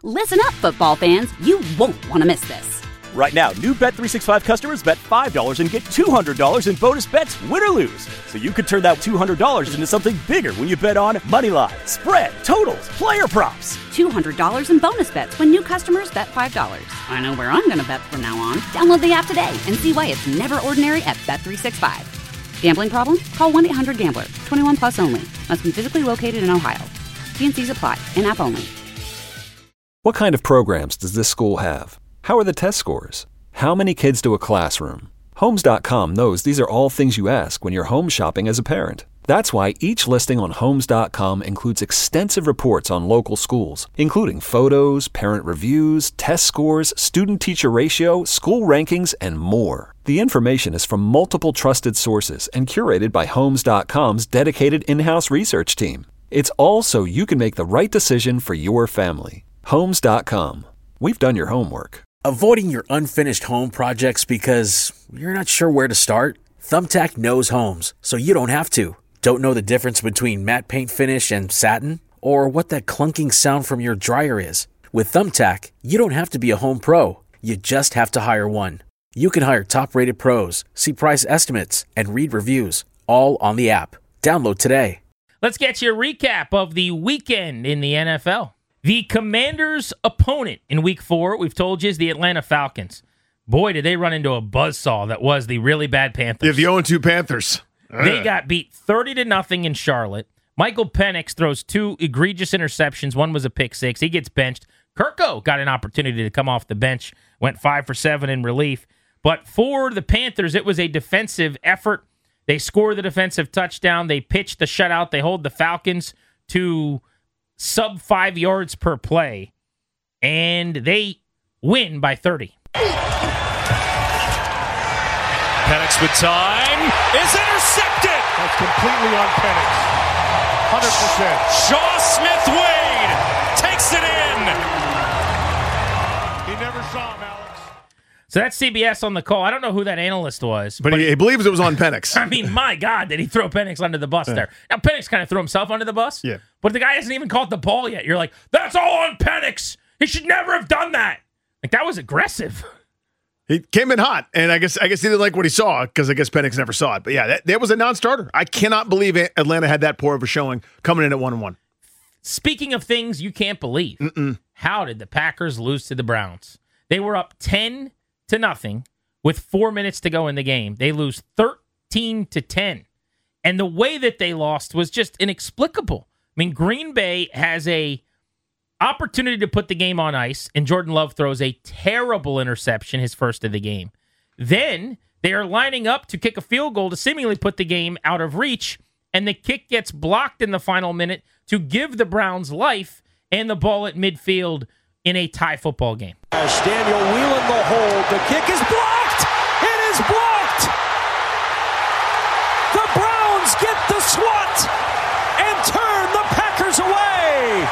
Listen up, football fans. You won't want to miss this. Right now, new Bet365 customers bet $5 and get $200 in bonus bets, win or lose. So you could turn that $200 into something bigger when you bet on money line, spread, totals, player props. $200 in bonus bets when new customers bet $5. I know where I'm going to bet from now on. Download the app today and see why it's never ordinary at Bet365. Gambling problem? Call 1-800-GAMBLER. 21 plus only. Must be physically located in Ohio. T&Cs apply. In-app only. What kind of programs does this school have? How are the test scores? How many kids do a classroom? Homes.com knows these are all things you ask when you're home shopping as a parent. That's why each listing on Homes.com includes extensive reports on local schools, including photos, parent reviews, test scores, student-teacher ratio, school rankings, and more. The information is from multiple trusted sources and curated by Homes.com's dedicated in-house research team. It's all so you can make the right decision for your family. Homes.com. We've done your homework. Avoiding your unfinished home projects because you're not sure where to start? Thumbtack knows homes, so you don't have to. Don't know the difference between matte paint finish and satin? Or what that clunking sound from your dryer is? With Thumbtack, you don't have to be a home pro. You just have to hire one. You can hire top-rated pros, see price estimates, and read reviews, all on the app. Download today. Let's get you a recap of the weekend in the NFL. The Commanders' opponent in Week 4, we've told you, is the Atlanta Falcons. Boy, did they run into a buzzsaw that was the really bad Panthers. Yeah, the 0-2 Panthers. They got beat 30-0 in Charlotte. Michael Penix throws 2 egregious interceptions. One was a pick six. He gets benched. Kirko got an opportunity to come off the bench, went 5 for 7 in relief. But for the Panthers, it was a defensive effort. They score the defensive touchdown. They pitch the shutout. They hold the Falcons to sub 5 yards per play, and they win by 30. Penix with time is intercepted. That's completely on Penix. 100%. Shaw Smith-Wade takes it in. He never saw him, Alex. So that's CBS on the call. I don't know who that analyst was. But he believes it was on Penix. I mean, my God, did he throw Penix under the bus there? Now, Penix kind of threw himself under the bus. Yeah. But the guy hasn't even caught the ball yet. You're like, that's all on Penix. He should never have done that. Like, that was aggressive. He came in hot, and I guess he didn't like what he saw because I guess Penix never saw it. But yeah, that was a non-starter. I cannot believe Atlanta had that poor of a showing coming in at 1-1. Speaking of things you can't believe, how did the Packers lose to the Browns? They were up 10-0 with 4 minutes to go in the game. They lose 13-10. And the way that they lost was just inexplicable. I mean, Green Bay has a opportunity to put the game on ice, and Jordan Love throws a terrible interception, his first of the game. Then they are lining up to kick a field goal to seemingly put the game out of reach, and the kick gets blocked in the final minute to give the Browns life and the ball at midfield in a tie football game. As Daniel Whelan the hold, the kick is blocked! It is blocked! The Browns get the swat and turn the Packers away!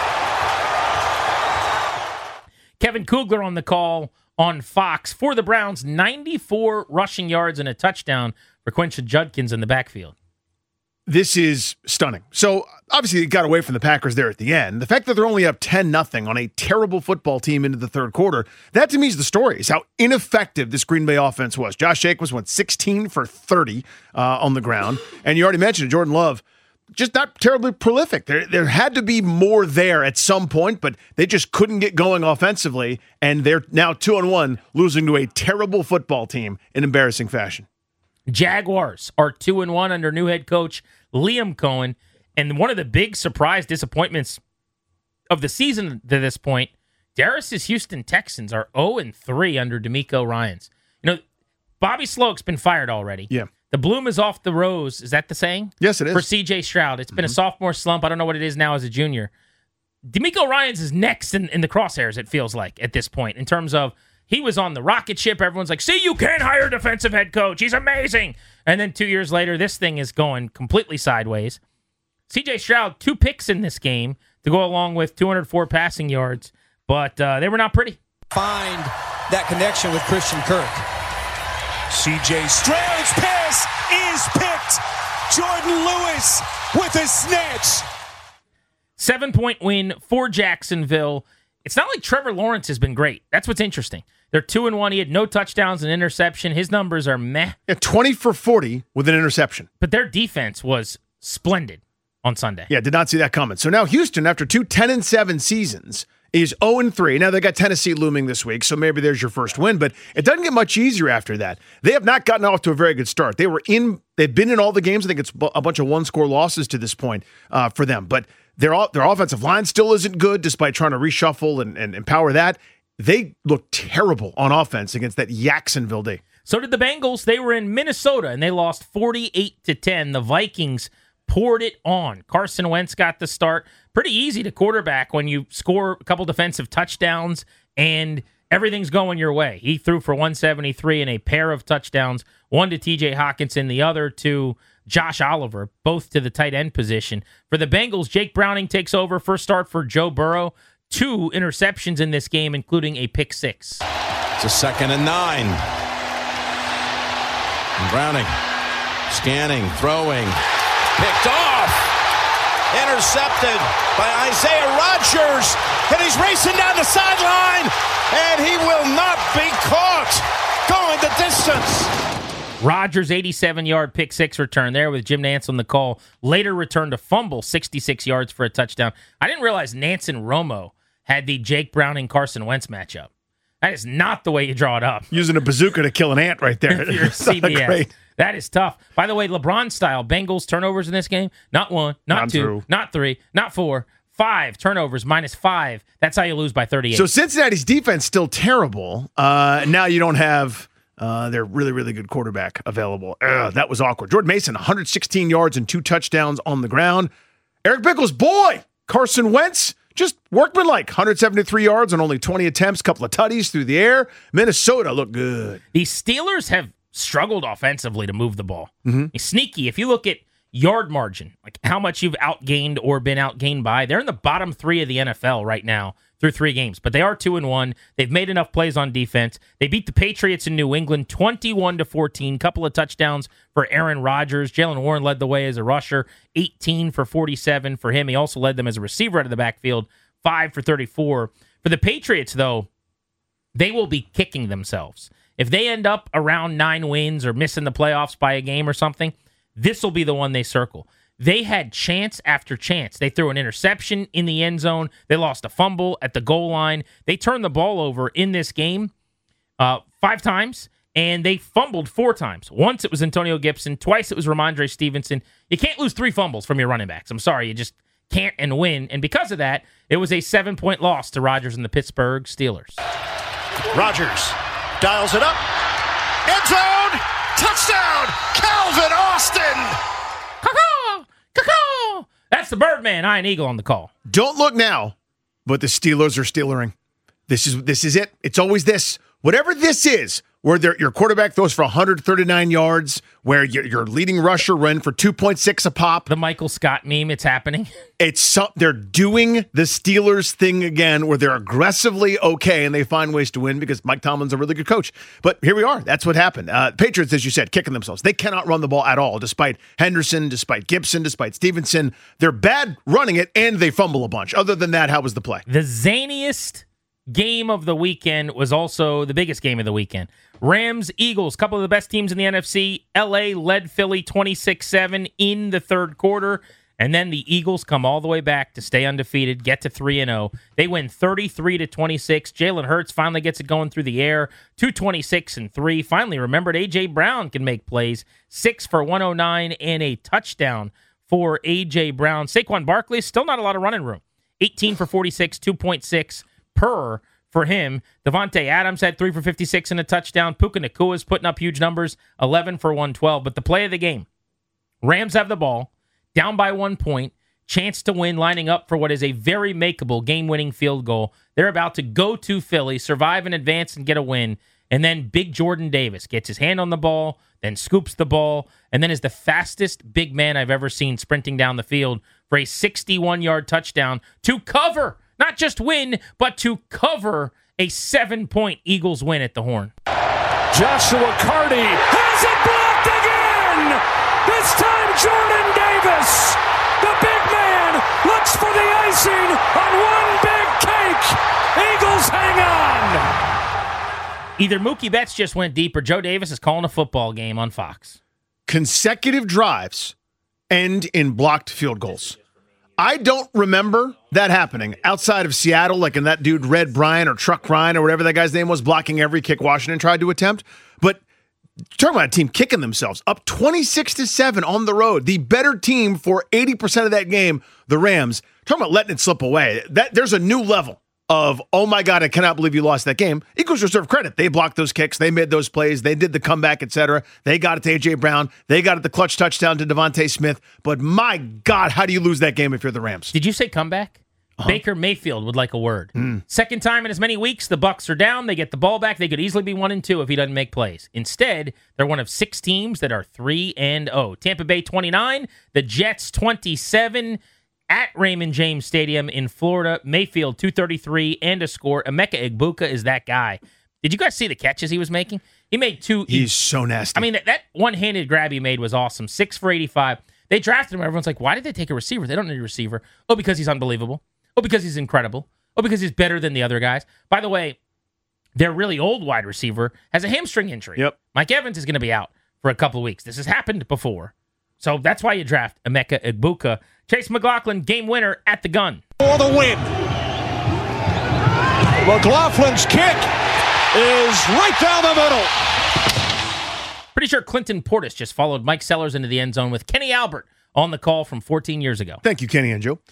Kevin Kugler on the call on Fox for the Browns, 94 rushing yards and a touchdown for Quinshon Judkins in the backfield. This is stunning. So, obviously, it got away from the Packers there at the end. The fact that they're only up 10-0 on a terrible football team into the third quarter, that to me is the story, is how ineffective this Green Bay offense was. Josh Jacobs went 16 for 30 on the ground. And you already mentioned it, Jordan Love, just not terribly prolific. There had to be more there at some point, but they just couldn't get going offensively, and they're now 2-1, losing to a terrible football team in embarrassing fashion. Jaguars are 2-1 under new head coach Liam Cohen, and one of the big surprise disappointments of the season to this point, Darius' Houston Texans are 0-3 under DeMeco Ryans. You know, Bobby Sloak's been fired already. Yeah. The bloom is off the rose. Is that the saying? Yes, it is. For C.J. Stroud. It's been a sophomore slump. I don't know what it is now as a junior. DeMeco Ryans is next in the crosshairs, it feels like, at this point, in terms of he was on the rocket ship. Everyone's like, see, you can't hire a defensive head coach. He's amazing. And then 2 years later, this thing is going completely sideways. C.J. Stroud, 2 picks in this game to go along with 204 passing yards, but they were not pretty. Find that connection with Christian Kirk. C.J. Stroud's pass is picked. Jordan Lewis with a snatch. 7-point win for Jacksonville. it's not like Trevor Lawrence has been great. That's what's interesting. They're 2-1. He had no touchdowns and interception. His numbers are meh. Yeah, 20 for 40 with an interception. But their defense was splendid on Sunday. Yeah, did not see that coming. So now Houston, after 2 10-7 seasons, is 0-3. Now they got Tennessee looming this week, so maybe there's your first win, but it doesn't get much easier after that. They have not gotten off to a very good start. They've been in all the games. I think it's a bunch of one-score losses to this point for them, but their offensive line still isn't good despite trying to reshuffle and empower that. They look terrible on offense against that Jacksonville D. So did the Bengals. They were in Minnesota, and they lost 48-10. The Vikings poured it on. Carson Wentz got the start. Pretty easy to quarterback when you score a couple defensive touchdowns and everything's going your way. He threw for 173 and a pair of touchdowns, one to TJ Hawkinson, the other to Josh Oliver, both to the tight end position. For the Bengals, Jake Browning takes over. First start for Joe Burrow. 2 interceptions in this game, including a pick 6. It's a 2nd and 9. And Browning scanning, throwing, picked off. Intercepted by Isaiah Rodgers, and he's racing down the sideline, and he will not be caught going the distance. Rodgers, 87-yard pick 6 return there with Jim Nantz on the call. Later returned a fumble, 66 yards for a touchdown. I didn't realize Nantz and Romo had the Jake Browning-Carson Wentz matchup. That is not the way you draw it up. Using a bazooka to kill an ant right there. If you're CBS. Great. That is tough. By the way, LeBron style, Bengals turnovers in this game, not 1, not 2, true. not 3, not 4, 5 turnovers, -5. That's how you lose by 38. So Cincinnati's defense still terrible. Now you don't have their really, really good quarterback available. That was awkward. Jordan Mason, 116 yards and 2 touchdowns on the ground. Eric Bickles' boy, Carson Wentz, just workmanlike, 173 yards on only 20 attempts, couple of tutties through the air. Minnesota looked good. The Steelers have struggled offensively to move the ball. It's sneaky. If you look at yard margin, like how much you've outgained or been outgained by, they're in the bottom 3 of the NFL right now through 3 games. But they are 2-1. They've made enough plays on defense. They beat the Patriots in New England 21-14. Couple of touchdowns for Aaron Rodgers. Jaylen Warren led the way as a rusher, 18 for 47 for him. He also led them as a receiver out of the backfield, 5 for 34. For the Patriots, though, they will be kicking themselves. If they end up around 9 wins or missing the playoffs by a game or something, this will be the one they circle. They had chance after chance. They threw an interception in the end zone. They lost a fumble at the goal line. They turned the ball over in this game 5 times, and they fumbled 4 times. Once it was Antonio Gibson. Twice it was Ramondre Stevenson. You can't lose 3 fumbles from your running backs. I'm sorry. You just can't and win. And because of that, it was a 7-point loss to Rodgers and the Pittsburgh Steelers. Rodgers dials it up. End zone. Touchdown. Calvin Austin. Caw-caw! Caw-caw! That's the Birdman, Ian Eagle on the call. Don't look now, but the Steelers are Steelering. This is it. It's always this. Whatever this is, where your quarterback throws for 139 yards, where your leading rusher ran for 2.6 a pop. The Michael Scott meme, it's happening. They're doing the Steelers thing again, where they're aggressively okay and they find ways to win because Mike Tomlin's a really good coach. But here we are. That's what happened. Patriots, as you said, kicking themselves. They cannot run the ball at all, despite Henderson, despite Gibson, despite Stevenson. They're bad running it, and they fumble a bunch. Other than that, how was the play? The zaniest game of the weekend was also the biggest game of the weekend. Rams, Eagles, couple of the best teams in the NFC. LA led Philly 26-7 in the third quarter, and then the Eagles come all the way back to stay undefeated, get to 3-0. They win 33-26. Jalen Hurts finally gets it going through the air, 226 and 3. Finally remembered A.J. Brown can make plays, 6 for 109 and a touchdown for A.J. Brown. Saquon Barkley, still not a lot of running room, 18 for 46, 2.6 per for him. Devontae Adams had 3 for 56 and a touchdown. Puka Nakua's putting up huge numbers, 11 for 112. But the play of the game, Rams have the ball, down by 1 point, chance to win, lining up for what is a very makeable game-winning field goal. They're about to go to Philly, survive and advance and get a win. And then big Jordan Davis gets his hand on the ball, then scoops the ball, and then is the fastest big man I've ever seen sprinting down the field for a 61-yard touchdown to cover, not just win, but to cover a 7-point Eagles win at the Horn. Joshua Carty has it blocked again! This time Jordan Davis, the big man, looks for the icing on one big cake. Either Mookie Betts just went deep or Joe Davis is calling a football game on Fox. Consecutive drives end in blocked field goals. I don't remember that happening outside of Seattle, like in that dude Red Bryant or Truck Ryan or whatever that guy's name was, blocking every kick Washington tried to attempt. But talking about a team kicking themselves, up 26-7 on the road, the better team for 80% of that game, the Rams. Talking about letting it slip away. There's a new level of, oh my God, I cannot believe you lost that game. Eagles deserve credit. They blocked those kicks. They made those plays. They did the comeback, etc. They got it to A.J. Brown. They got it the clutch touchdown to Devontae Smith. But my God, how do you lose that game if you're the Rams? Did you say comeback? Baker Mayfield would like a word. Second time in as many weeks, the Bucs are down. They get the ball back. They could easily be 1-2 if he doesn't make plays. Instead, they're one of 6 teams that are 3-0. Tampa Bay 29, the Jets 27. At Raymond James Stadium in Florida, Mayfield 233 and a score. Emeka Egbuka is that guy. Did you guys see the catches he was making? He made 2. He's so nasty. I mean, that one-handed grab he made was awesome. 6 for 85. They drafted him. Everyone's like, why did they take a receiver? They don't need a receiver. Oh, because he's unbelievable. Oh, because he's incredible. Oh, because he's better than the other guys. By the way, their really old wide receiver has a hamstring injury. Yep. Mike Evans is going to be out for a couple of weeks. This has happened before. So that's why you draft Emeka Egbuka. Chase McLaughlin, game winner at the gun. For the win. McLaughlin's kick is right down the middle. Pretty sure Clinton Portis just followed Mike Sellers into the end zone with Kenny Albert on the call from 14 years ago. Thank you, Kenny and Joe.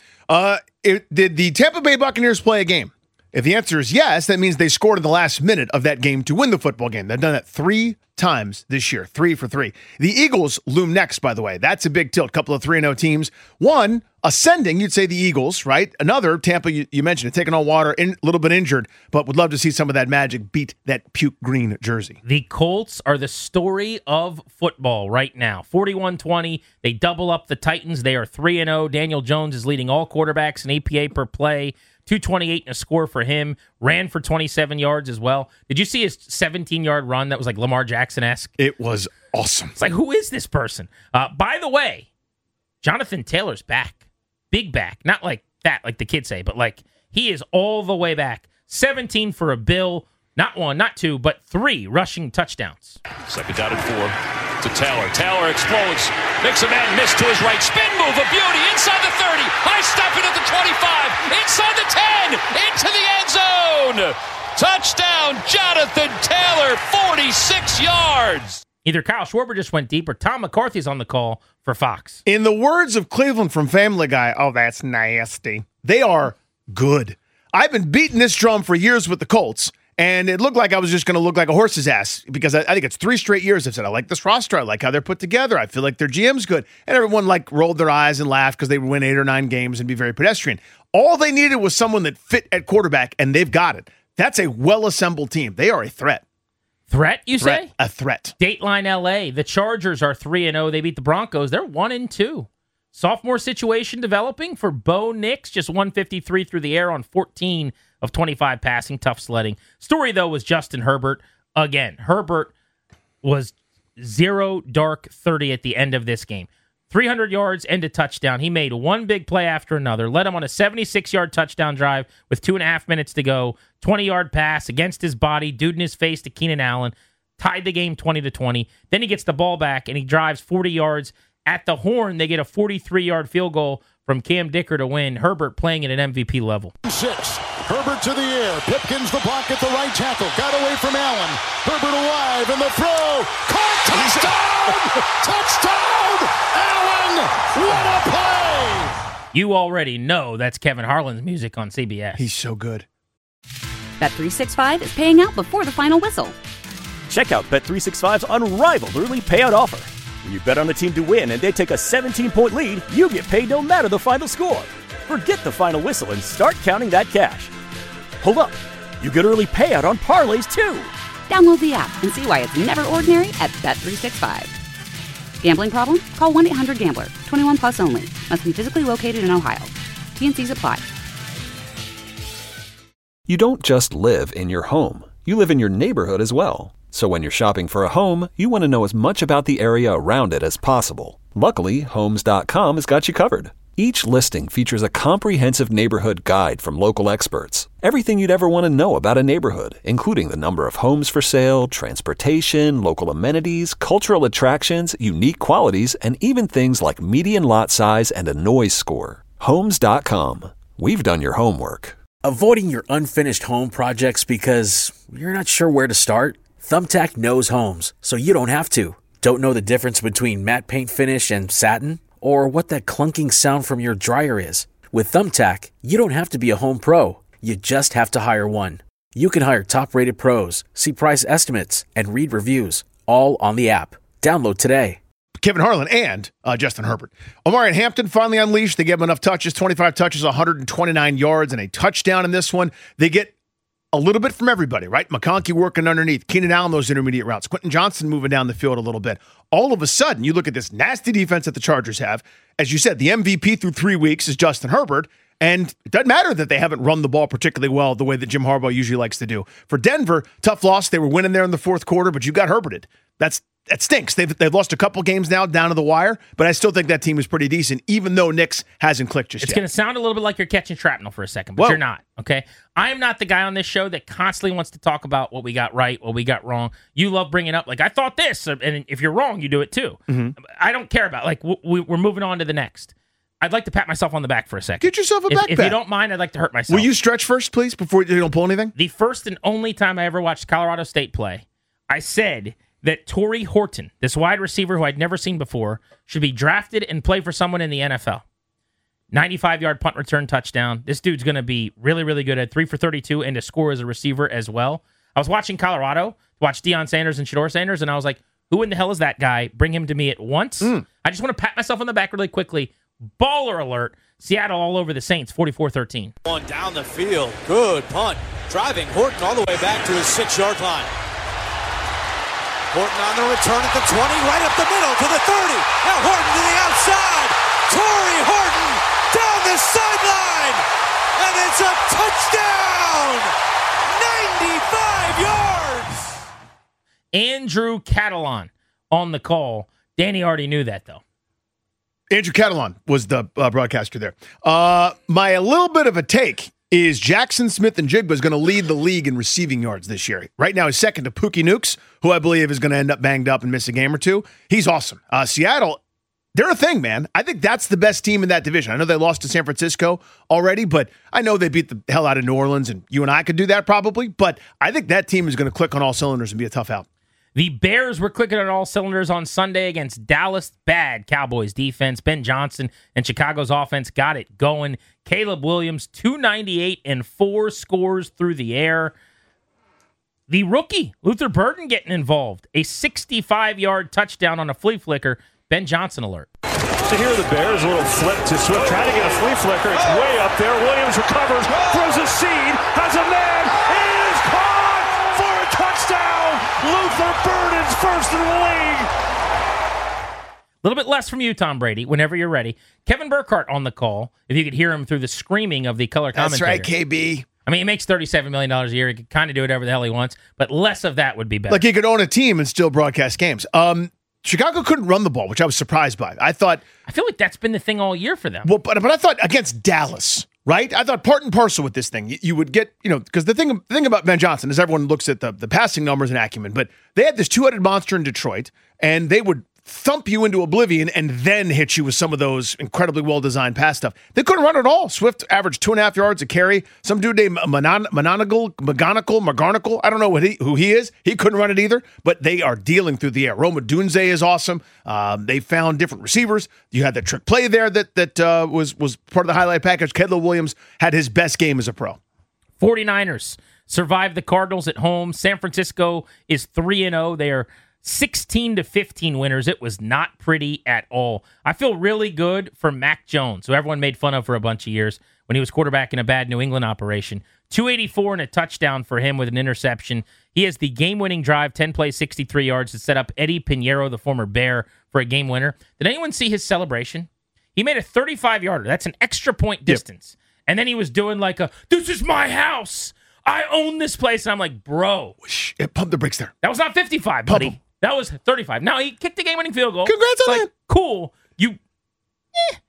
Did the Tampa Bay Buccaneers play a game? If the answer is yes, that means they scored in the last minute of that game to win the football game. They've done that 3 times this year, 3 for 3. The Eagles loom next, by the way. That's a big tilt. Couple of 3-0 teams. One, ascending, you'd say the Eagles, right? Another, Tampa, you mentioned it, taking on water, a little bit injured, but would love to see some of that magic beat that puke green jersey. The Colts are the story of football right now. 41-20. They double up the Titans. They are 3-0. Daniel Jones is leading all quarterbacks in EPA per play. 228 and a score for him. Ran for 27 yards as well. Did you see his 17-yard run that was like Lamar Jackson-esque? It was awesome. It's like, who is this person? By the way, Jonathan Taylor's back. Big back. Not like that, like the kids say, but like he is all the way back. 17 for a Bill. Not 1, not 2, but 3 rushing touchdowns. Second down and 4 to Taylor. Taylor explodes. Makes a man miss to his right. Spin move, a beauty. Inside the 30. High stepping at the 25. Inside the 10. Into the end zone. Touchdown, Jonathan Taylor, 46 yards. Either Kyle Schwarber just went deep or Tom McCarthy's on the call for Fox. In the words of Cleveland from Family Guy, oh, that's nasty. They are good. I've been beating this drum for years with the Colts, and it looked like I was just going to look like a horse's ass because I think it's 3 straight years I've said, I like this roster. I like how they're put together. I feel like their GM's good. And everyone like rolled their eyes and laughed because they would win 8 or 9 games and be very pedestrian. All they needed was someone that fit at quarterback, and they've got it. That's a well-assembled team. They are a threat. Threat, you say? A threat. Dateline LA. The Chargers are 3-0. They beat the Broncos. They're 1-2. Sophomore situation developing for Bo Nix. Just 153 through the air on 14 of 25 passing. Tough sledding. Story, though, was Justin Herbert. Again, Herbert was 0 dark 30 at the end of this game. 300 yards and a touchdown. He made one big play after another. Led him on a 76-yard touchdown drive with 2.5 minutes to go. 20-yard pass against his body. Dude in his face to Keenan Allen. Tied the game 20-20. Then he gets the ball back and he drives 40 yards. At the horn, they get a 43-yard field goal from Cam Dicker to win. Herbert playing at an MVP level. 6. Herbert to the air. Pipkins the block at the right tackle. Got away from Allen. Herbert alive in the throw. Caught. Touchdown! Allen! What a play! You already know that's Kevin Harlan's music on CBS. He's so good. Bet365 is paying out before the final whistle. Check out Bet365's unrivaled early payout offer. When you bet on a team to win and they take a 17-point lead, you get paid no matter the final score. Forget the final whistle and start counting that cash. Hold up. You get early payout on parlays, too. Download the app and see why it's never ordinary at Bet365. Gambling problem? Call 1-800-GAMBLER. 21 plus only. Must be physically located in Ohio. T&Cs apply. You don't just live in your home. You live in your neighborhood as well. So when you're shopping for a home, you want to know as much about the area around it as possible. Luckily, Homes.com has got you covered. Each listing features a comprehensive neighborhood guide from local experts. Everything you'd ever want to know about a neighborhood, including the number of homes for sale, transportation, local amenities, cultural attractions, unique qualities, and even things like median lot size and a noise score. Homes.com. We've done your homework. Avoiding your unfinished home projects because you're not sure where to start? Thumbtack knows homes, so you don't have to. Don't know the difference between matte paint finish and satin? Or what that clunking sound from your dryer is? With Thumbtack, you don't have to be a home pro. You just have to hire one. You can hire top-rated pros, see price estimates, and read reviews, all on the app. Download today. Kevin Harlan and Justin Herbert. Omarion Hampton finally unleashed. They gave him enough touches, 25 touches, 129 yards, and a touchdown in this one. They get a little bit from everybody, right? McConkey working underneath, Keenan Allen those intermediate routes, Quentin Johnson moving down the field a little bit. All of a sudden, you look at this nasty defense that the Chargers have. As you said, the MVP through 3 weeks is Justin Herbert, and it doesn't matter that they haven't run the ball particularly well the way that Jim Harbaugh usually likes to do. For Denver, tough loss. They were winning there in the fourth quarter, but you got Herberted. That stinks. They've lost a couple games now down to the wire, but I still think that team is pretty decent, even though Nix hasn't clicked just yet. It's going to sound a little bit like you're catching shrapnel for a second, but you're not, okay? I am not the guy on this show that constantly wants to talk about what we got right, what we got wrong. You love bringing up, like, I thought this, and if you're wrong, you do it too. Mm-hmm. I don't care about, like, we're moving on to the next. I'd like to pat myself on the back for a second. Get yourself a backpack. If you don't mind, I'd like to hurt myself. Will you stretch first, please, before you don't pull anything? The first and only time I ever watched Colorado State play, I said that Torrey Horton, this wide receiver who I'd never seen before, should be drafted and play for someone in the NFL. 95-yard punt return touchdown. This dude's going to be really, really good at 3 for 32 and to score as a receiver as well. I was watching Colorado, watch Deion Sanders and Shedeur Sanders, and I was like, who in the hell is that guy? Bring him to me at once. I just want to pat myself on the back really quickly. Baller alert. Seattle all over the Saints, 44-13. One down the field. Good punt. Driving Horton all the way back to his 6-yard line. Horton on the return at the 20, right up the middle to the 30. Now Horton to the outside. Torrey Horton down the sideline. And it's a touchdown. 95 yards. Andrew Catalon on the call. Danny already knew that, though. Andrew Catalon was the broadcaster there. My little bit of a take is Jackson Smith-Njigba is going to lead the league in receiving yards this year. Right now, he's second to Pookie Nukes, who I believe is going to end up banged up and miss a game or two. He's awesome. Seattle, they're a thing, man. I think that's the best team in that division. I know they lost to San Francisco already, but I know they beat the hell out of New Orleans, and you and I could do that probably, but I think that team is going to click on all cylinders and be a tough out. The Bears were clicking on all cylinders on Sunday against Dallas. Bad Cowboys defense. Ben Johnson and Chicago's offense got it going. Caleb Williams, 298 and 4 scores through the air. The rookie, Luther Burden, getting involved. A 65-yard touchdown on a flea flicker. Ben Johnson alert. So here are the Bears, a little flip to Swift, trying to get a flea flicker. It's way up there. Williams recovers, throws a seed, has a man, is caught for a touchdown. Luther Burden's first in the league. A little bit less from you, Tom Brady, whenever you're ready. Kevin Burkhardt on the call, if you could hear him through the screaming of the color commentator. That's right, KB. I mean, he makes $37 million a year. He can kind of do whatever the hell he wants, but less of that would be better. Like he could own a team and still broadcast games. Chicago couldn't run the ball, which I was surprised by. I feel like that's been the thing all year for them. Well, but I thought against Dallas, right? I thought part and parcel with this thing, you would get, because the thing about Ben Johnson is everyone looks at the passing numbers and acumen, but they had this two-headed monster in Detroit, and they would thump you into oblivion and then hit you with some of those incredibly well-designed pass stuff. They couldn't run at all. Swift averaged 2.5 yards a carry. Some dude named McGonigal, I don't know who he is. He couldn't run it either, but they are dealing through the air. Roma Dunze is awesome. They found different receivers. You had that trick play there that was part of the highlight package. Caleb Williams had his best game as a pro. 49ers survived the Cardinals at home. San Francisco is 3-0. They are 16-15 winners. It was not pretty at all. I feel really good for Mac Jones, who everyone made fun of for a bunch of years when he was quarterback in a bad New England operation. 284 and a touchdown for him with an interception. He has the game-winning drive, 10 plays, 63 yards to set up Eddie Pinheiro, the former Bear, for a game winner. Did anyone see his celebration? He made a 35-yarder. That's an extra point distance. Yep. And then he was doing like this is my house. I own this place. And I'm like, bro. Pump the brakes there. That was not 55, buddy. That was 35. Now, he kicked the game-winning field goal. Congrats on that. Cool.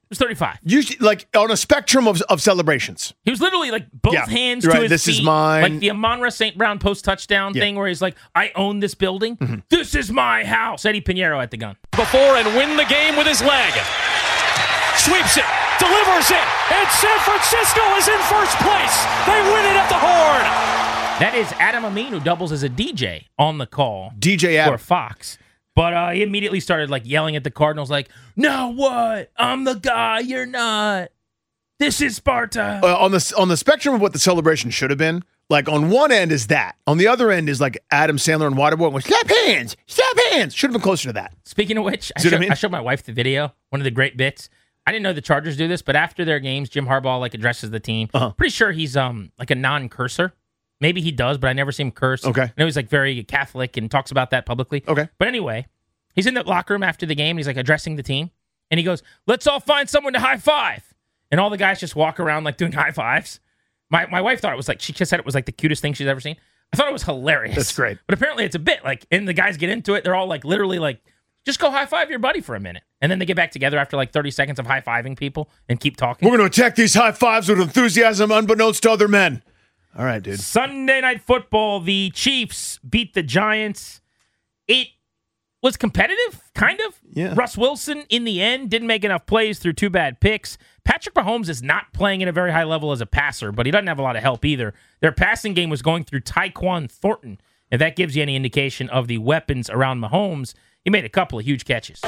was 35. Usually, like on a spectrum of celebrations. He was literally like both hands to his this feet. Is mine. Like the Amon-Ra St. Brown post-touchdown thing where he's like, I own this building. This is my house. Eddie Pinheiro at the gun. Before and win the game with his leg. Sweeps it. Delivers it. And San Francisco is in first place. They win it at the Horn. That is Adam Amin, who doubles as a DJ on the call. DJ Adam. For Fox. But he immediately started like yelling at the Cardinals like, now what? I'm the guy. You're not. This is Sparta. On the spectrum of what the celebration should have been, like on one end is that. On the other end is like Adam Sandler and Waterboy going, slap hands. Should have been closer to that. Speaking of which, I showed my wife the video, one of the great bits. I didn't know the Chargers do this, but after their games, Jim Harbaugh like addresses the team. Pretty sure he's like a non-curser. Maybe he does, but I never see him curse. Okay. I know he's like very Catholic and talks about that publicly. Okay. But anyway, he's in the locker room after the game. And he's like addressing the team. And he goes, let's all find someone to high five. And all the guys just walk around like doing high fives. My wife thought it was like, she just said it was like the cutest thing she's ever seen. I thought it was hilarious. That's great. But apparently it's a bit like, and the guys get into it. They're all like literally like, just go high five your buddy for a minute. And then they get back together after like 30 seconds of high fiving people and keep talking. We're going to attack these high fives with enthusiasm unbeknownst to other men. All right, dude. Sunday Night Football, the Chiefs beat the Giants. It was competitive, kind of. Yeah. Russ Wilson, in the end, didn't make enough plays through 2 bad picks. Patrick Mahomes is not playing at a very high level as a passer, but he doesn't have a lot of help either. Their passing game was going through Tyquan Thornton. If that gives you any indication of the weapons around Mahomes, he made a couple of huge catches.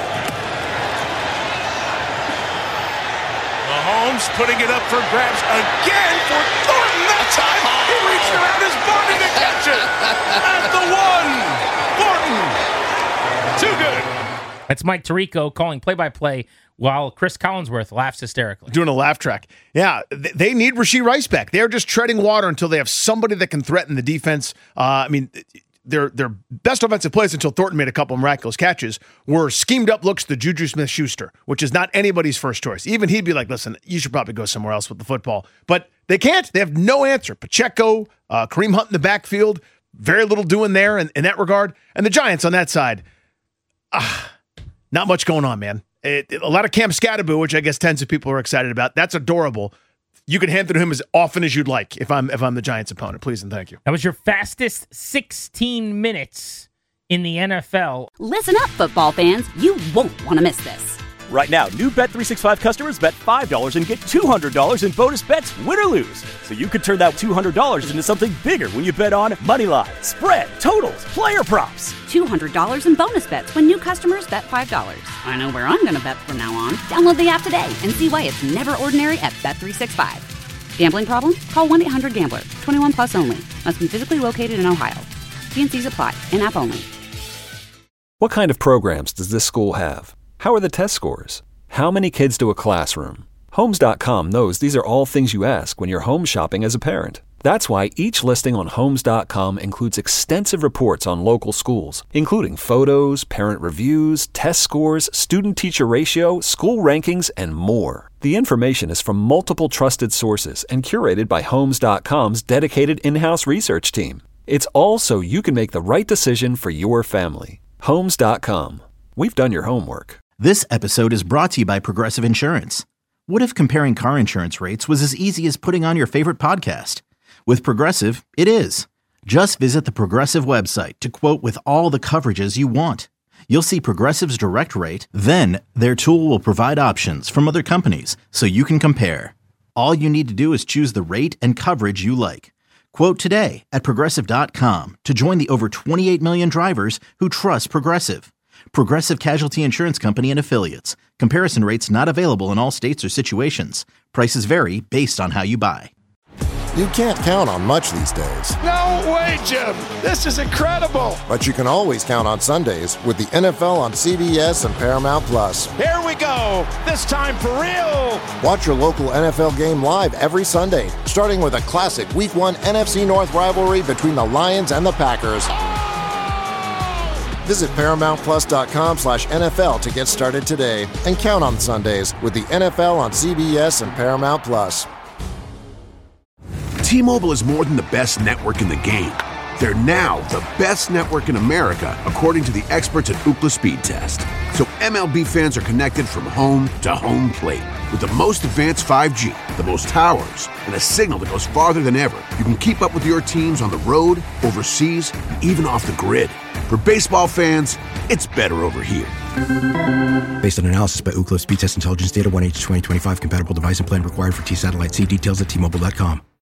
Mahomes putting it up for grabs again for Thornton. That time he reached around his body to catch it at the 1. Thornton. Too good. That's Mike Tirico calling play-by-play while Chris Collinsworth laughs hysterically. Doing a laugh track. Yeah, they need Rashee Rice back. They're just treading water until they have somebody that can threaten the defense. Their best offensive plays until Thornton made a couple of miraculous catches were schemed up looks to Juju Smith-Schuster, which is not anybody's first choice. Even he'd be like, listen, you should probably go somewhere else with the football. But they can't. They have no answer. Pacheco, Kareem Hunt in the backfield, very little doing there in that regard. And the Giants on that side, not much going on, man. A lot of Cam Scatterboo, which I guess tens of people are excited about. That's adorable. You can hand it to him as often as you'd like if I'm the Giants' opponent. Please and thank you. That was your fastest 16 minutes in the NFL. Listen up, football fans. You won't want to miss this. Right now, new Bet365 customers bet $5 and get $200 in bonus bets, win or lose. So you could turn that $200 into something bigger when you bet on Moneyline, spread, totals, player props. $200 in bonus bets when new customers bet $5. I know where I'm going to bet from now on. Download the app today and see why it's never ordinary at Bet365. Gambling problem? Call 1-800-GAMBLER. 21 plus only. Must be physically located in Ohio. T&Cs apply. In-app only. What kind of programs does this school have? How are the test scores? How many kids do a classroom? Homes.com knows these are all things you ask when you're home shopping as a parent. That's why each listing on Homes.com includes extensive reports on local schools, including photos, parent reviews, test scores, student-teacher ratio, school rankings, and more. The information is from multiple trusted sources and curated by Homes.com's dedicated in-house research team. It's all so you can make the right decision for your family. Homes.com. We've done your homework. This episode is brought to you by Progressive Insurance. What if comparing car insurance rates was as easy as putting on your favorite podcast? With Progressive, it is. Just visit the Progressive website to quote with all the coverages you want. You'll see Progressive's direct rate, then their tool will provide options from other companies so you can compare. All you need to do is choose the rate and coverage you like. Quote today at Progressive.com to join the over 28 million drivers who trust Progressive. Progressive Casualty Insurance Company and Affiliates. Comparison rates not available in all states or situations. Prices vary based on how you buy. You can't count on much these days. No way, Jim. This is incredible. But you can always count on Sundays with the NFL on CBS and Paramount Plus. Here we go. This time for real. Watch your local NFL game live every Sunday, starting with a classic Week 1 NFC North rivalry between the Lions and the Packers. Visit ParamountPlus.com/NFL to get started today and count on Sundays with the NFL on CBS and Paramount Plus. T-Mobile is more than the best network in the game. They're now the best network in America, according to the experts at Ookla Speed Test. So MLB fans are connected from home to home plate. With the most advanced 5G, the most towers, and a signal that goes farther than ever, you can keep up with your teams on the road, overseas, and even off the grid. For baseball fans, it's better over here. Based on analysis by Ookla Speed Test Intelligence Data, 1H2025 compatible device and plan required for T-Satellite. See details at T-Mobile.com.